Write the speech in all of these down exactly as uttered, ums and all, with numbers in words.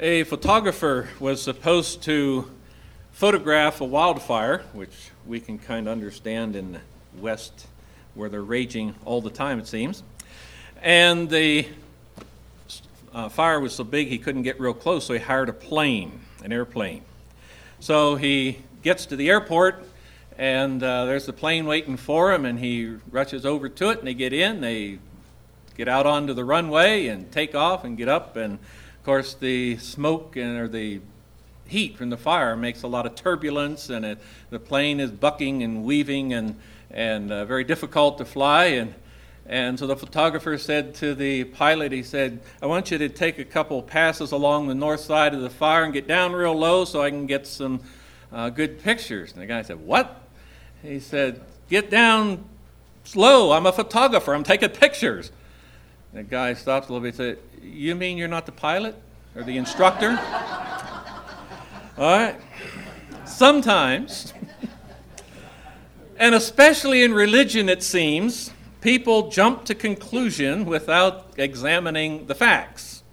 A photographer was supposed to photograph a wildfire, which we can kind of understand in the West where they're raging all the time, it seems. And the uh, fire was so big he couldn't get real close, so he hired a plane, an airplane. So he gets to the airport, and uh, there's the plane waiting for him, and he rushes over to it, and they get in, they get out onto the runway and take off and get up, and of course the smoke and or the heat from the fire makes a lot of turbulence, and it, the plane is bucking and weaving and and uh, very difficult to fly. And and so the photographer said to the pilot, he said, "I want you to take a couple passes along the north side of the fire and get down real low so I can get some uh, good pictures." And the guy said, "What?" He said, "Get down slow. I'm a photographer. I'm taking pictures." The guy stops a little bit and said, "You mean you're not the pilot or the instructor?" All right. Sometimes, and especially in religion, it seems, people jump to conclusion without examining the facts.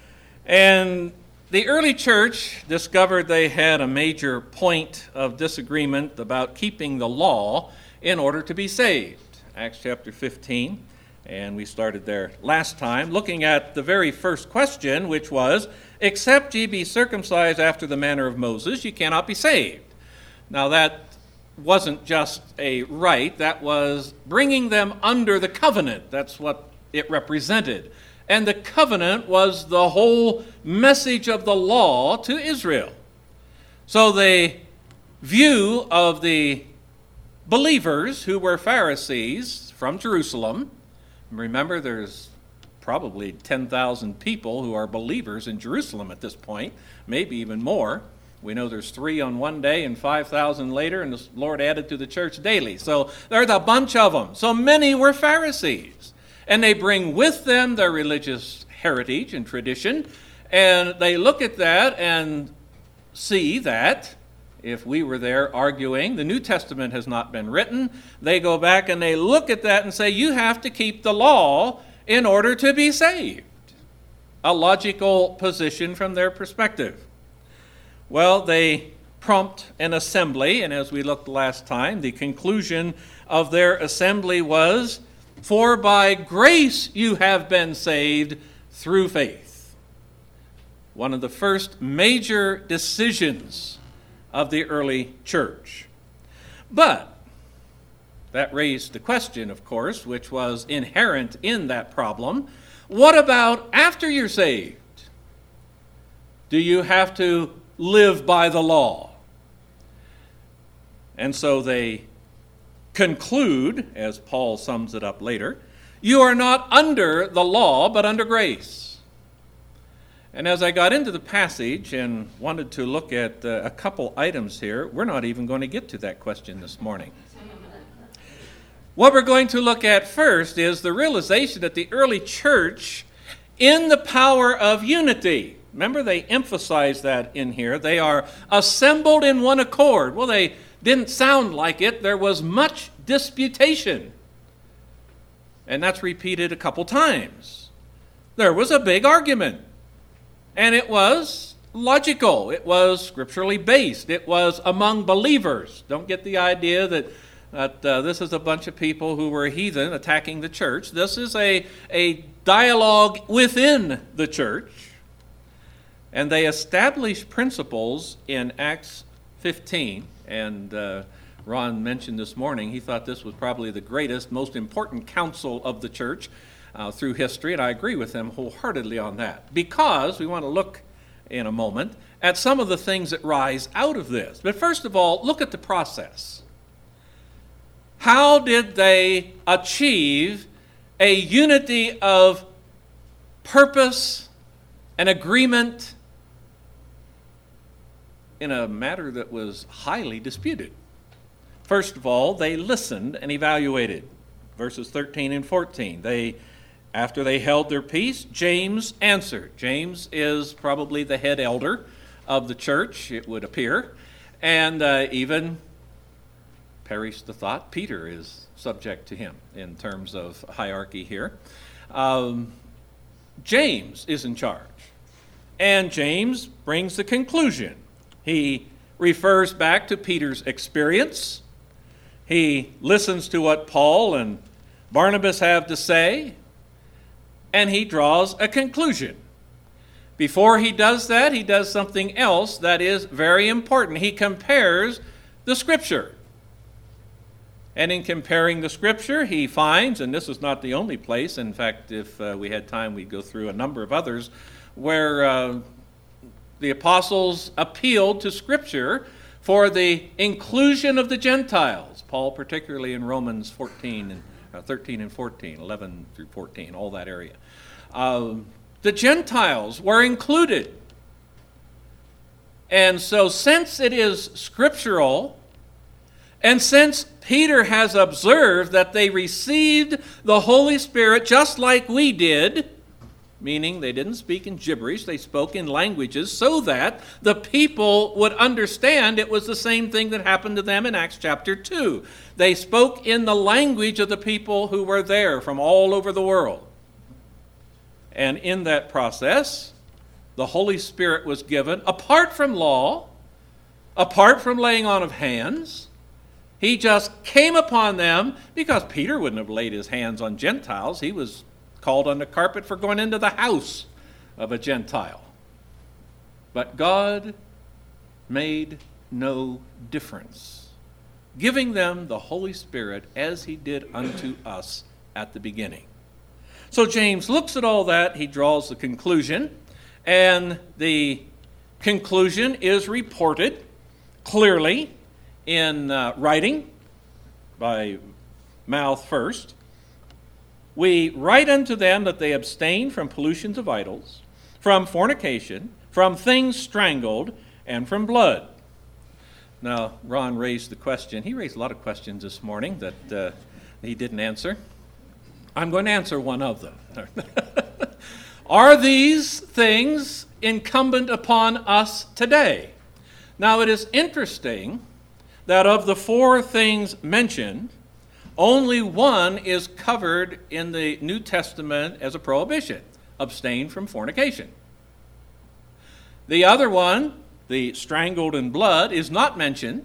And the early church discovered they had a major point of disagreement about keeping the law in order to be saved. Acts chapter fifteen. And we started there last time, looking at the very first question, which was, "Except ye be circumcised after the manner of Moses, ye cannot be saved." Now that wasn't just a rite, that was bringing them under the covenant. That's what it represented. And the covenant was the whole message of the law to Israel. So the view of the believers who were Pharisees from Jerusalem, remember, there's probably ten thousand people who are believers in Jerusalem at this point, maybe even more. We know there's three on one day and five thousand later, and the Lord added to the church daily. So there's a bunch of them. So many were Pharisees. And they bring with them their religious heritage and tradition, and they look at that and see that if we were there arguing, the New Testament has not been written, they go back and they look at that and say, you have to keep the law in order to be saved. A logical position from their perspective. Well, they prompt an assembly, and as we looked last time, the conclusion of their assembly was, "For by grace you have been saved through faith." One of the first major decisions of the early church. But that raised the question, of course, which was inherent in that problem. What about after you're saved? Do you have to live by the law? And so they conclude, as Paul sums it up later, you are not under the law, but under grace. And as I got into the passage and wanted to look at uh, a couple items here, we're not even going to get to that question this morning. What we're going to look at first is the realization that the early church, in the power of unity, remember they emphasize that in here, they are assembled in one accord. Well, they didn't sound like it. There was much disputation. And that's repeated a couple times. There was a big argument. And it was logical. It was scripturally based. It was among believers. Don't get the idea that, that uh, this is a bunch of people who were heathen attacking the church. This is a, a dialogue within the church. And they established principles in Acts fifteen. And uh, Ron mentioned this morning, he thought this was probably the greatest, most important council of the church Uh, through history, and I agree with them wholeheartedly on that, because we want to look in a moment at some of the things that rise out of this. But first of all, look at the process. How did they achieve a unity of purpose and agreement in a matter that was highly disputed? First of all, they listened and evaluated. Verses thirteen and fourteen, they After they held their peace, James answered. James is probably the head elder of the church, it would appear. And uh, even, perish the thought, Peter is subject to him in terms of hierarchy here. Um, James is in charge. And James brings the conclusion. He refers back to Peter's experience. He listens to what Paul and Barnabas have to say, and he draws a conclusion. Before he does that, he does something else that is very important. He compares the Scripture. And in comparing the Scripture, he finds, and this is not the only place, in fact, if uh, we had time, we'd go through a number of others, where uh, the apostles appealed to Scripture for the inclusion of the Gentiles. Paul, particularly in Romans fourteen and uh, thirteen and fourteen, eleven through fourteen, all that area. Uh, the Gentiles were included. And so since it is scriptural, and since Peter has observed that they received the Holy Spirit just like we did, meaning they didn't speak in gibberish, they spoke in languages so that the people would understand it was the same thing that happened to them in Acts chapter two. They spoke in the language of the people who were there from all over the world. And in that process, the Holy Spirit was given apart from law, apart from laying on of hands. He just came upon them because Peter wouldn't have laid his hands on Gentiles. He was called on the carpet for going into the house of a Gentile. But God made no difference, giving them the Holy Spirit as he did unto us at the beginning. So James looks at all that, he draws the conclusion, and the conclusion is reported clearly in uh, writing by mouth first. We write unto them that they abstain from pollutions of idols, from fornication, from things strangled, and from blood. Now, Ron raised the question. He raised a lot of questions this morning that uh, he didn't answer. I'm going to answer one of them. Are these things incumbent upon us today? Now, it is interesting that of the four things mentioned, only one is covered in the New Testament as a prohibition: abstain from fornication. The other one, the strangled in blood, is not mentioned.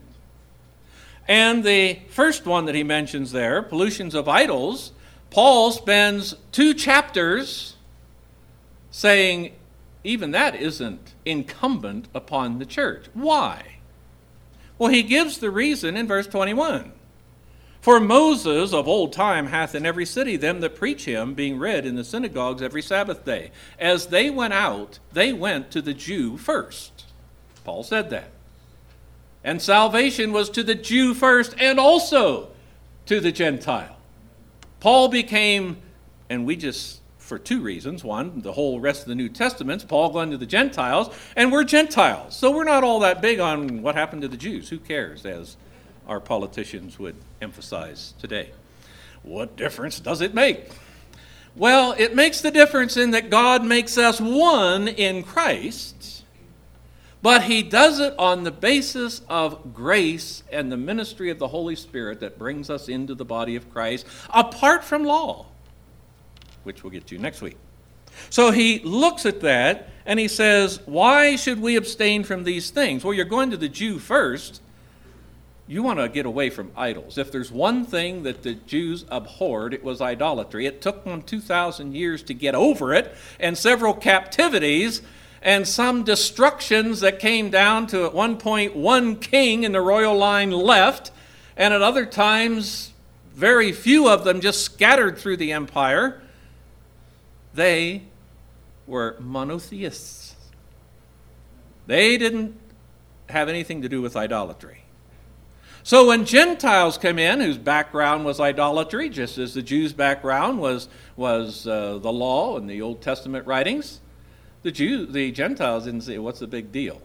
And the first one that he mentions there, pollutions of idols, Paul spends two chapters saying even that isn't incumbent upon the church. Why? Well, he gives the reason in verse twenty-one. For Moses of old time hath in every city them that preach him, being read in the synagogues every Sabbath day. As they went out, they went to the Jew first. Paul said that. And salvation was to the Jew first and also to the Gentile. Paul became, and we just, for two reasons. One, the whole rest of the New Testament's Paul going to the Gentiles, and we're Gentiles. So we're not all that big on what happened to the Jews. Who cares, as our politicians would emphasize today. What difference does it make? Well, it makes the difference in that God makes us one in Christ, but he does it on the basis of grace and the ministry of the Holy Spirit that brings us into the body of Christ, apart from law, which we'll get to next week. So he looks at that and he says, why should we abstain from these things? Well, you're going to the Jew first. You want to get away from idols. If there's one thing that the Jews abhorred, it was idolatry. It took them two thousand years to get over it, and several captivities, and some destructions that came down to, at one point, one king in the royal line left, and at other times, very few of them just scattered through the empire. They were monotheists. They didn't have anything to do with idolatry. So when Gentiles come in, whose background was idolatry, just as the Jews' background was, was uh, the law and the Old Testament writings, the Jew, the Gentiles didn't say, what's the big deal?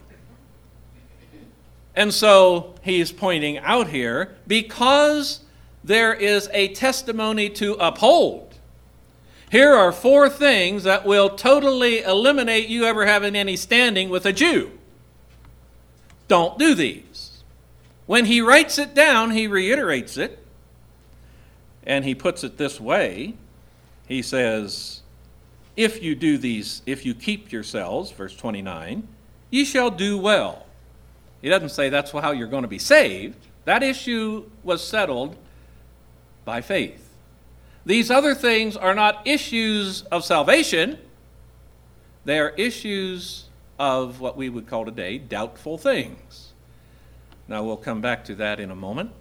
And so he's pointing out here, because there is a testimony to uphold, here are four things that will totally eliminate you ever having any standing with a Jew. Don't do these. When he writes it down, he reiterates it, and he puts it this way. He says, if you do these, if you keep yourselves, verse twenty-nine, ye shall do well. He doesn't say that's how you're going to be saved. That issue was settled by faith. These other things are not issues of salvation. They are issues of what we would call today doubtful things. Now we'll come back to that in a moment.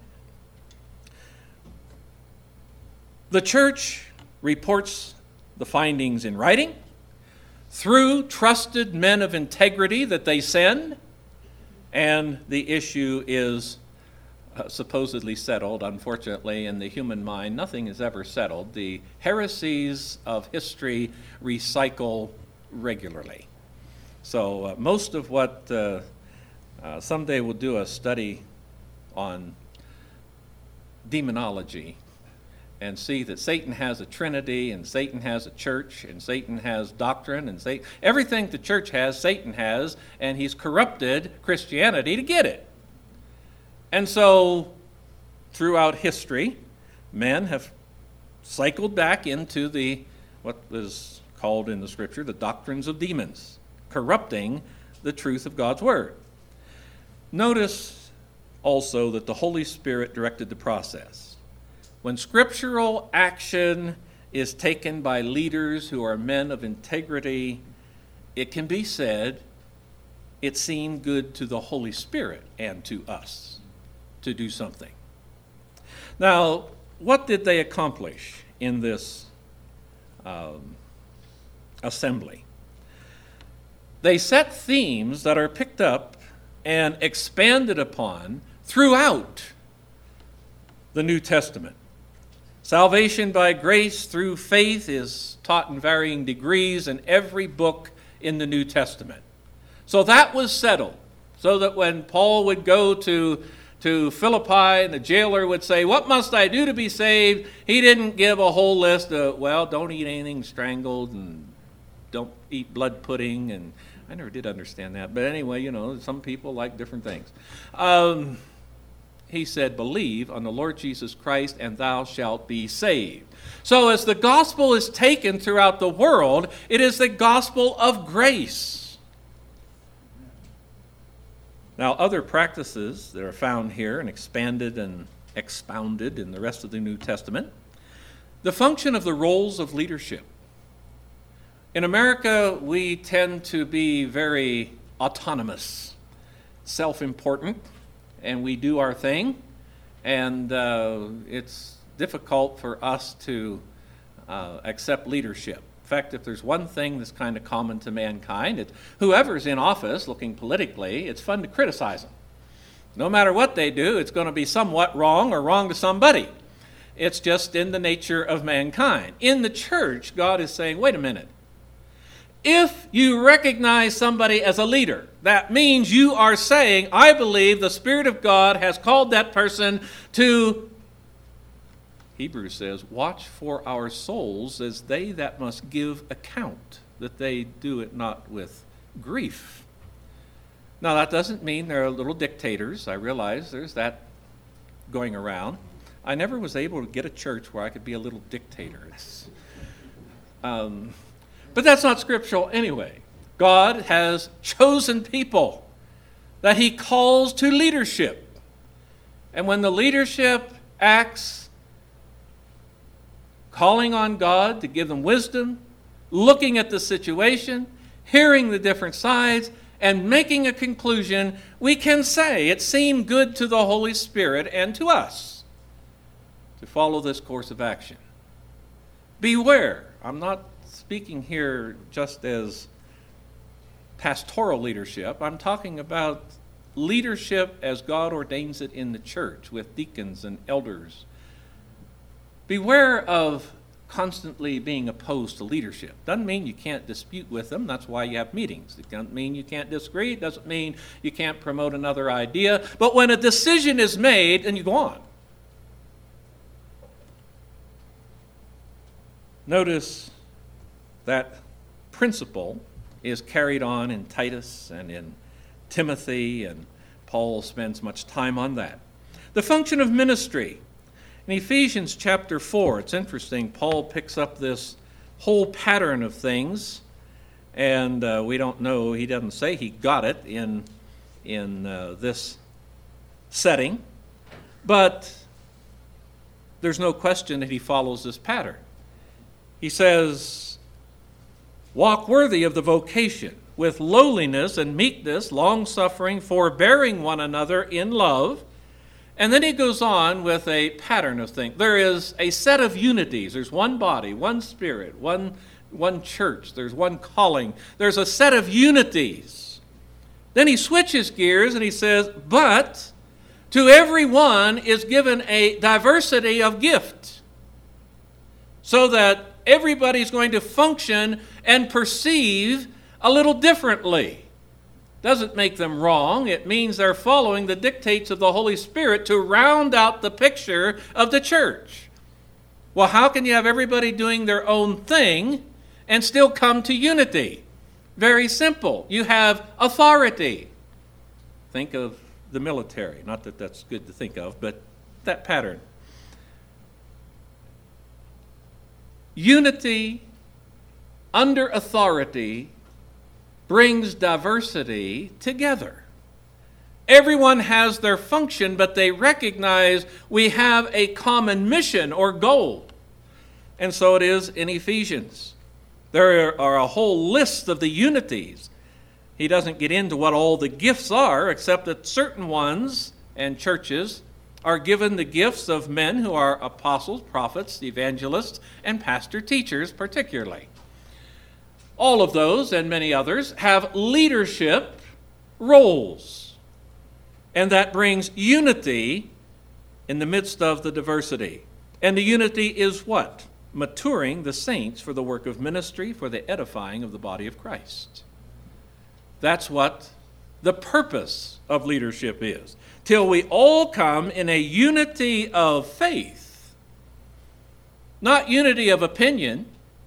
The church reports the findings in writing through trusted men of integrity that they send, and the issue is uh, supposedly settled. Unfortunately, in the human mind, nothing is ever settled. The heresies of history recycle regularly. So uh, most of what, uh, uh, someday we'll do a study on demonology and see that Satan has a trinity, and Satan has a church, and Satan has doctrine, and Satan, everything the church has, Satan has, and he's corrupted Christianity to get it. And so, throughout history, men have cycled back into the, what is called in the scripture, the doctrines of demons, corrupting the truth of God's word. Notice also that the Holy Spirit directed the process. When scriptural action is taken by leaders who are men of integrity, it can be said it seemed good to the Holy Spirit and to us to do something. Now, what did they accomplish in this um, assembly? They set themes that are picked up and expanded upon throughout the New Testament. Salvation by grace through faith is taught in varying degrees in every book in the New Testament. So that was settled, so that when Paul would go to, to Philippi and the jailer would say, "What must I do to be saved?" He didn't give a whole list of, well, don't eat anything strangled and don't eat blood pudding. And I never did understand that. But anyway, you know, some people like different things. Um... He said, believe on the Lord Jesus Christ and thou shalt be saved. So as the gospel is taken throughout the world, it is the gospel of grace. Now, other practices that are found here and expanded and expounded in the rest of the New Testament, the function of the roles of leadership. In America, we tend to be very autonomous, self-important, and we do our thing, and uh, it's difficult for us to uh, accept leadership. In fact, if there's one thing that's kind of common to mankind, it's whoever's in office looking politically, it's fun to criticize them. No matter what they do, it's going to be somewhat wrong or wrong to somebody. It's just in the nature of mankind. In the church, God is saying, wait a minute. If you recognize somebody as a leader, that means you are saying, I believe the Spirit of God has called that person to, Hebrews says, watch for our souls as they that must give account, that they do it not with grief. Now, that doesn't mean they're little dictators. I realize there's that going around. I never was able to get a church where I could be a little dictator. It's, um... But that's not scriptural anyway. God has chosen people that he calls to leadership. And when the leadership acts calling on God to give them wisdom, looking at the situation, hearing the different sides, and making a conclusion, we can say it seemed good to the Holy Spirit and to us to follow this course of action. Beware. I'm not speaking here just as pastoral leadership. I'm talking about leadership as God ordains it in the church with deacons and elders. Beware of constantly being opposed to leadership. Doesn't mean you can't dispute with them. That's why you have meetings. It doesn't mean you can't disagree. It doesn't mean you can't promote another idea. But when a decision is made, then you go on. Notice that principle is carried on in Titus and in Timothy, and Paul spends much time on that. The function of ministry. In Ephesians chapter four, it's interesting, Paul picks up this whole pattern of things, and uh, we don't know, he doesn't say he got it in, in uh, this setting, but there's no question that he follows this pattern. He says, walk worthy of the vocation, with lowliness and meekness, long-suffering, forbearing one another in love. And then he goes on with a pattern of things. There is a set of unities. There's one body, one spirit, one, one church. There's one calling. There's a set of unities. Then he switches gears and he says, but to every one is given a diversity of gift, so that everybody's going to function and perceive a little differently. Doesn't make them wrong. It means they're following the dictates of the Holy Spirit to round out the picture of the church. Well, how can you have everybody doing their own thing and still come to unity? Very simple. You have authority. Think of the military. Not that that's good to think of, but that pattern. Unity under authority brings diversity together. Everyone has their function, but they recognize we have a common mission or goal. And so it is in Ephesians. There are a whole list of the unities. He doesn't get into what all the gifts are, except that certain ones and churches are given the gifts of men who are apostles, prophets, evangelists, and pastor teachers particularly. All of those and many others have leadership roles, and that brings unity in the midst of the diversity. And the unity is what? Maturing the saints for the work of ministry, for the edifying of the body of Christ. That's what the purpose of leadership is. Till we all come in a unity of faith, not unity of opinion.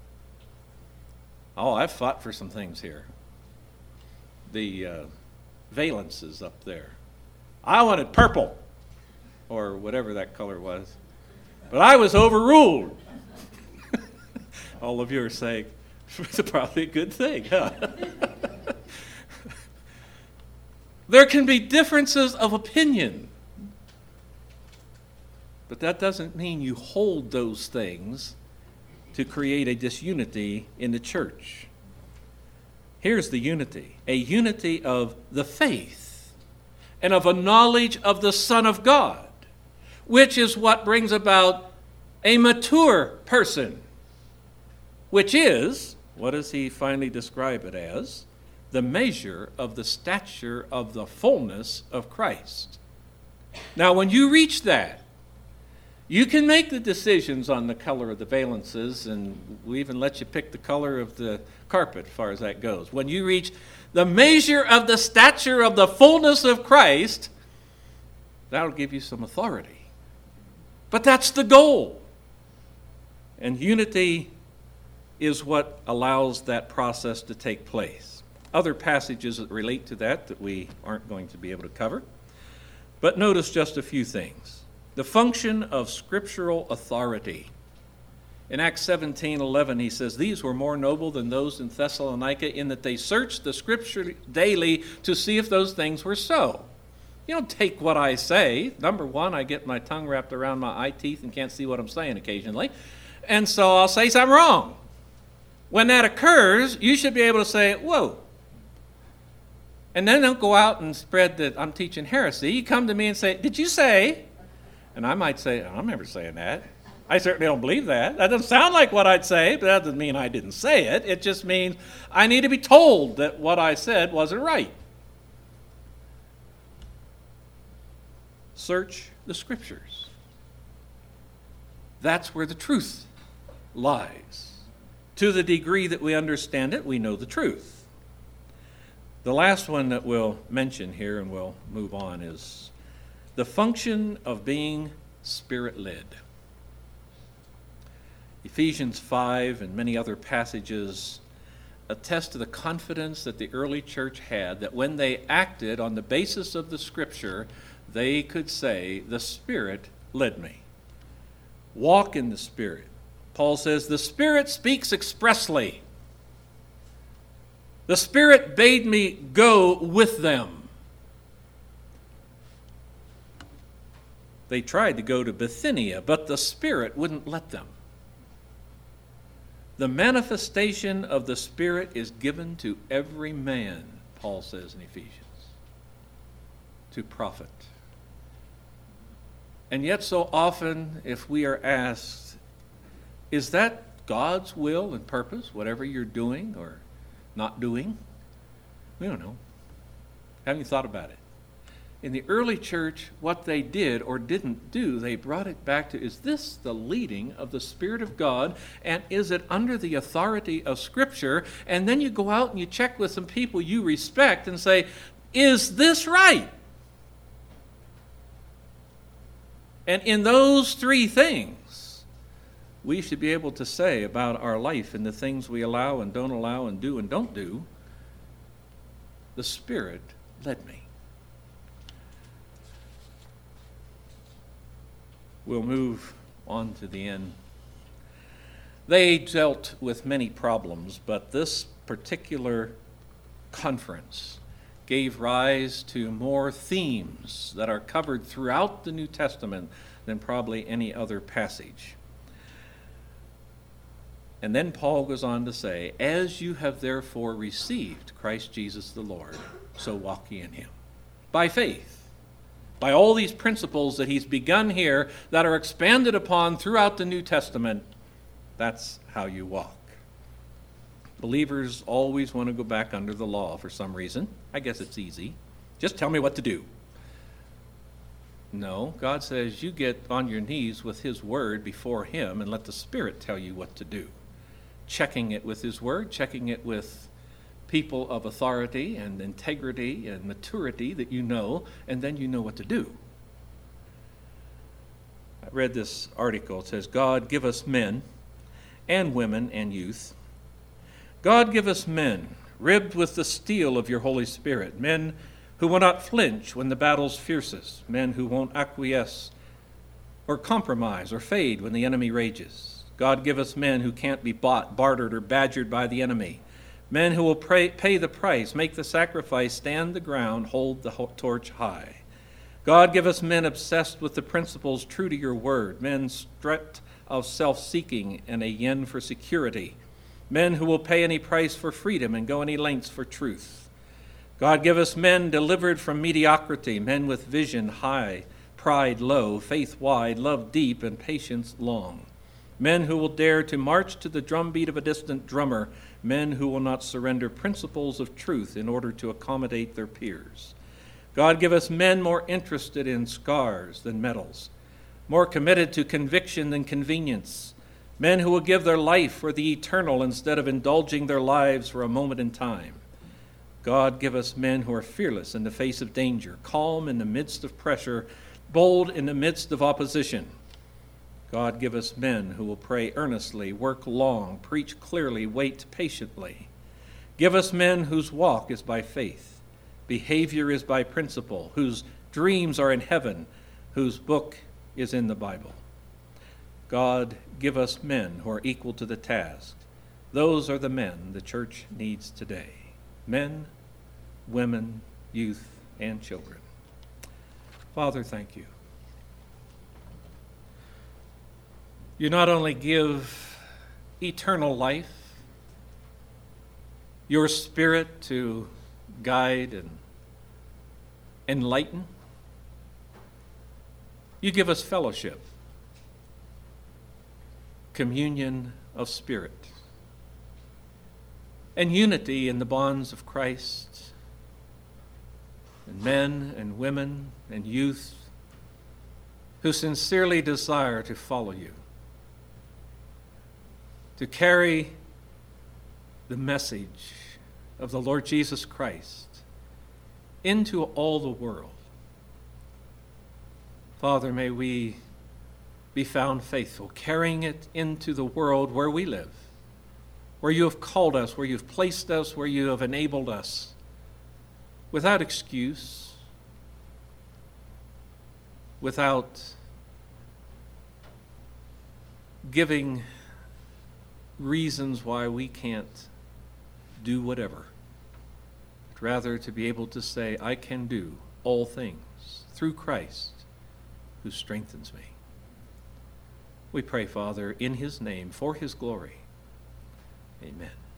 Oh, I've fought for some things here. The uh, valences up there. I wanted purple, or whatever that color was. But I was overruled. All of you are saying, it's probably a good thing, huh? There can be differences of opinion. But that doesn't mean you hold those things to create a disunity in the church. Here's the unity. A unity of the faith and of a knowledge of the Son of God, which is what brings about a mature person, which is, what does he finally describe it as? The measure of the stature of the fullness of Christ. Now, when you reach that, you can make the decisions on the color of the valences, and we even let you pick the color of the carpet as far as that goes. When you reach the measure of the stature of the fullness of Christ, that'll give you some authority. But that's the goal. And unity is what allows that process to take place. Other passages that relate to that that we aren't going to be able to cover. But notice just a few things. The function of scriptural authority. In Acts seventeen eleven, he says, these were more noble than those in Thessalonica in that they searched the scripture daily to see if those things were so. You don't take what I say. Number one, I get my tongue wrapped around my eye teeth and can't see what I'm saying occasionally. And so I'll say something wrong. When that occurs, you should be able to say, whoa. And then don't go out and spread that I'm teaching heresy. You come to me and say, did you say? And I might say, I don't remember saying that. I certainly don't believe that. That doesn't sound like what I'd say, but that doesn't mean I didn't say it. It just means I need to be told that what I said wasn't right. Search the scriptures. That's where the truth lies. To the degree that we understand it, we know the truth. The last one that we'll mention here, and we'll move on, is the function of being Spirit-led. Ephesians five and many other passages attest to the confidence that the early church had that when they acted on the basis of the Scripture, they could say, the Spirit led me. Walk in the Spirit. Paul says, the Spirit speaks expressly. The Spirit bade me go with them. They tried to go to Bithynia, but the Spirit wouldn't let them. The manifestation of the Spirit is given to every man, Paul says in Ephesians, to profit. And yet so often, if we are asked, is that God's will and purpose, whatever you're doing or not doing? We don't know. Haven't you thought about it? In the early church, what they did or didn't do, they brought it back to, is this the leading of the Spirit of God, and is it under the authority of Scripture? And then you go out and you check with some people you respect and say, is this right? And in those three things, we should be able to say about our life and the things we allow and don't allow and do and don't do, the Spirit led me. We'll move on to the end. They dealt with many problems, but this particular conference gave rise to more themes that are covered throughout the New Testament than probably any other passage. And then Paul goes on to say, as you have therefore received Christ Jesus the Lord, so walk ye in him. By faith. By all these principles that he's begun here that are expanded upon throughout the New Testament, that's how you walk. Believers always want to go back under the law for some reason. I guess it's easy. Just tell me what to do. No, God says you get on your knees with his word before him and let the Spirit tell you what to do. Checking it with his word, checking it with people of authority and integrity and maturity that you know, and then you know what to do. I read this article. It says, God, give us men and women and youth. God, give us men, ribbed with the steel of your Holy Spirit, men who will not flinch when the battle's fiercest, men who won't acquiesce or compromise or fade when the enemy rages. God, give us men who can't be bought, bartered, or badgered by the enemy, men who will pray, pay the price, make the sacrifice, stand the ground, hold the torch high. God, give us men obsessed with the principles true to your word, men stripped of self-seeking and a yen for security, men who will pay any price for freedom and go any lengths for truth. God, give us men delivered from mediocrity, men with vision high, pride low, faith wide, love deep, and patience long. Men who will dare to march to the drumbeat of a distant drummer, men who will not surrender principles of truth in order to accommodate their peers. God, give us men more interested in scars than medals, more committed to conviction than convenience, men who will give their life for the eternal instead of indulging their lives for a moment in time. God, give us men who are fearless in the face of danger, calm in the midst of pressure, bold in the midst of opposition. God, give us men who will pray earnestly, work long, preach clearly, wait patiently. Give us men whose walk is by faith, behavior is by principle, whose dreams are in heaven, whose book is in the Bible. God, give us men who are equal to the task. Those are the men the church needs today. Men, women, youth, and children. Father, thank you. You not only give eternal life, your Spirit to guide and enlighten, you give us fellowship, communion of spirit, and unity in the bonds of Christ, and men and women and youth who sincerely desire to follow you, to carry the message of the Lord Jesus Christ into all the world. Father, may we be found faithful, carrying it into the world where we live, where you have called us, where you've placed us, where you have enabled us, without excuse, without giving reasons why we can't do whatever, but rather to be able to say, I can do all things through Christ who strengthens me. We pray, Father, in his name, for his glory. Amen.